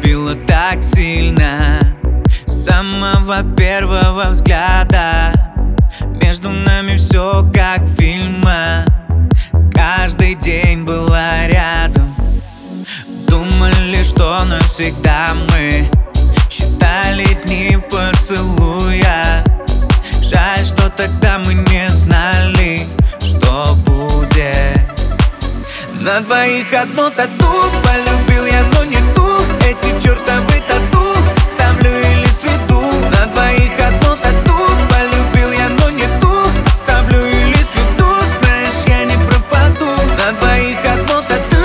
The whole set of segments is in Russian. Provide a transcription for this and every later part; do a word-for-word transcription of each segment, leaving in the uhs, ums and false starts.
полюбила так сильно с самого первого взгляда. Между нами все как в фильмах, каждый день была рядом. Думали, что навсегда мы считали дни в поцелуях. Жаль, что тогда мы не знали, что будет. На двоих одно тату, полюбил я, но не ту. Эти чертовы тату ставлю или сведу. На двоих одно тату, полюбил я, но не ту. Ставлю или сведу, знаешь, я не пропаду. На двоих одно тату.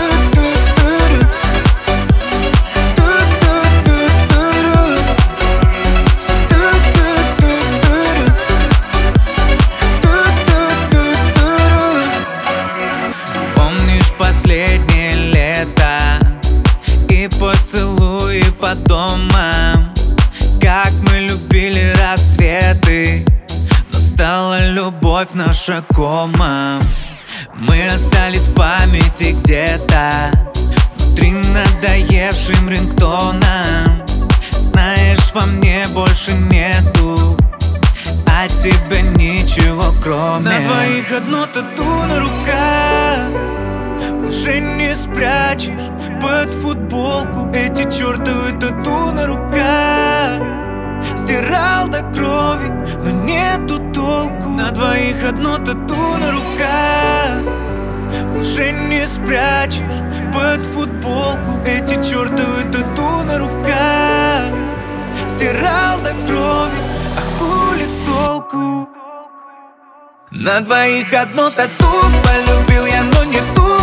Последнее лето и поцелуи по домам, как мы любили рассветы, но стала любовь наша комом. Мы остались в памяти где-то, внутри надоевшим рингтоном. Знаешь, во мне больше нету от тебя ничего кроме. На двоих одно тату на руках, уже не спрячешь под футболку эти чертовы тату на руках. Стирал до крови, но нету толку. На двоих одно тату на руках, уже не спрячешь под футболку эти чертовы тату на руках. Стирал до крови, а хули толку? На двоих одно тату, полюбил я, но не ту.